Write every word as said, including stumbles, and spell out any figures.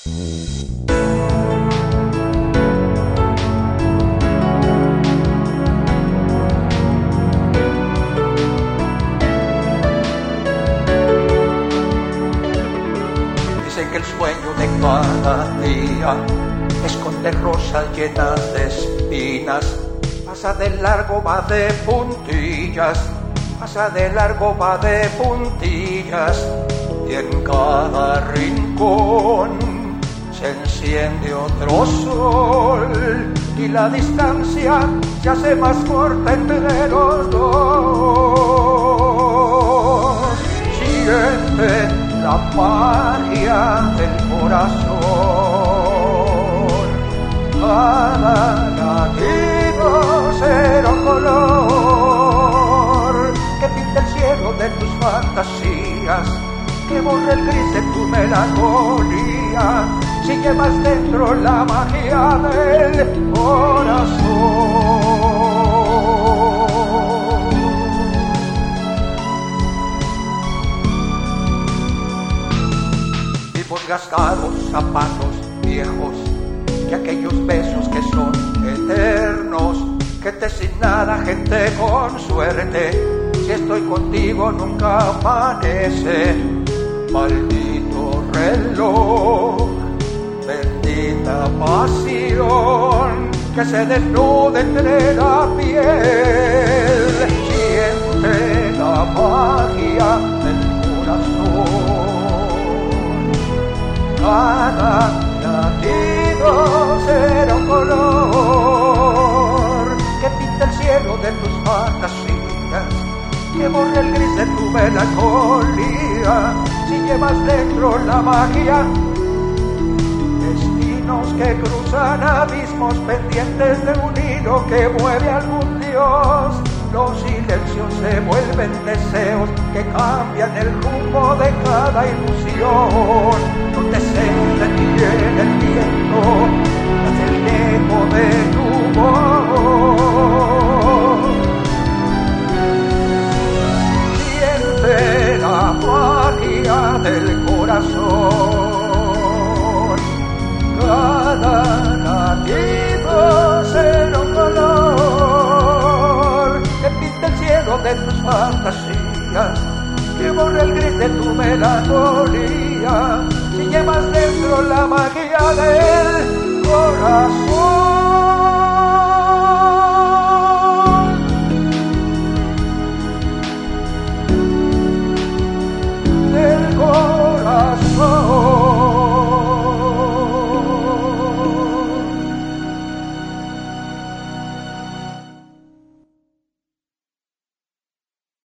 Que el sueño de cada día esconde rosas llenas de espinas, pasa de largo, va de puntillas, pasa de largo, va de puntillas, y en cada rincón se enciende otro sol, y la distancia se hace más corta entre los dos. Siente la magia del corazón, cada latido será un color que pinta el cielo de tus fantasías, que borra el gris de tu melancolía, si llevas dentro la magia del corazón. Gastados, zapatos viejos, y aquellos besos que son eternos, gente sin nada, gente con suerte, si estoy contigo nunca amanece, maldito reloj, bendita pasión, que se desnude entre la piel, siente la magia del corazón. Cada latido será un color que pinta el cielo de tus fantasías, que borra el gris de tu melancolía, si llevas dentro la magia. Destinos que cruzan abismos pendientes de un hilo que mueve algún dios. Los silencios se vuelven deseos que cambian el rumbo de cada ilusión. Donde se detiene el viento, hace el eco de tu voz. Siente la magia del corazón. Cada latido será un color que pinta el cielo de tus fantasías, que borra el gris de tu melancolía, si llevas dentro la magia del corazón.